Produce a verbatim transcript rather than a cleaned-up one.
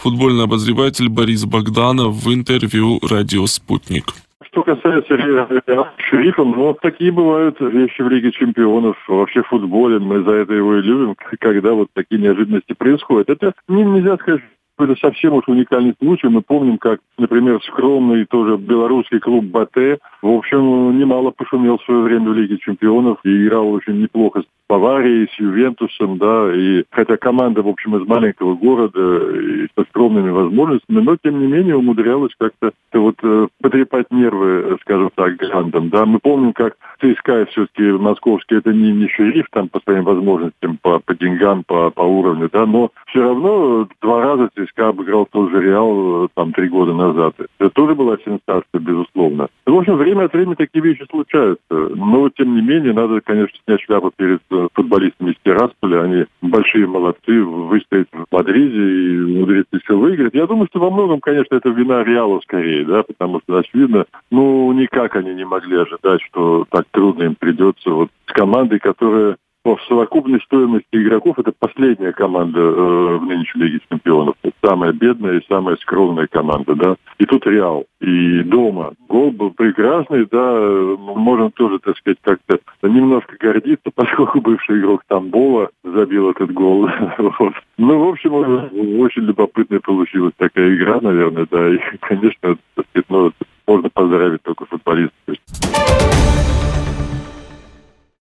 футбольный обозреватель Борис Богданов в интервью «Радио Спутник». Что касается шерифа, ну, такие бывают вещи в Лиге чемпионов, вообще в футболе. Мы за это его и любим, когда вот такие неожиданности происходят. Это нельзя сказать, что это совсем уж уникальный случай. Мы помним, как, например, скромный тоже белорусский клуб «Батэ», в общем, немало пошумел в свое время в Лиге чемпионов и играл очень неплохо с Баварией, с Ювентусом, да, и хотя команда, в общем, из маленького города и со скромными возможностями, но, тем не менее, умудрялась как-то вот потрепать нервы, скажем так, грандам, да. Мы помним, как ЦСКА все-таки московский, это не, не шериф там по своим возможностям, по, по деньгам, по, по уровню, да, но все равно два раза ЦСКА обыграл тот же Реал там три года назад. Это тоже была сенсация, безусловно. В общем, время от времени такие вещи случаются, но, тем не менее, надо, конечно, снять шляпу перед футболистами из Тирасполя. Они большие молодцы, выстоять в Мадриде и умудриться все выиграть. Я думаю, что во многом, конечно, это вина Реала скорее, да, потому что, очевидно, ну, никак они не могли ожидать, что так трудно им придется вот с командой, которая в совокупной стоимости игроков это последняя команда э, в нынешней Лиге чемпионов. Это самая бедная и самая скромная команда, да. И тут Реал. И дома. Гол был прекрасный, да. Можно тоже, так сказать, как-то немножко гордиться, поскольку бывший игрок Тамбова забил этот гол. Вот. Ну, в общем, очень любопытная получилась такая игра, наверное, да. И, конечно, так сказать, ну, можно поздравить только футболистов.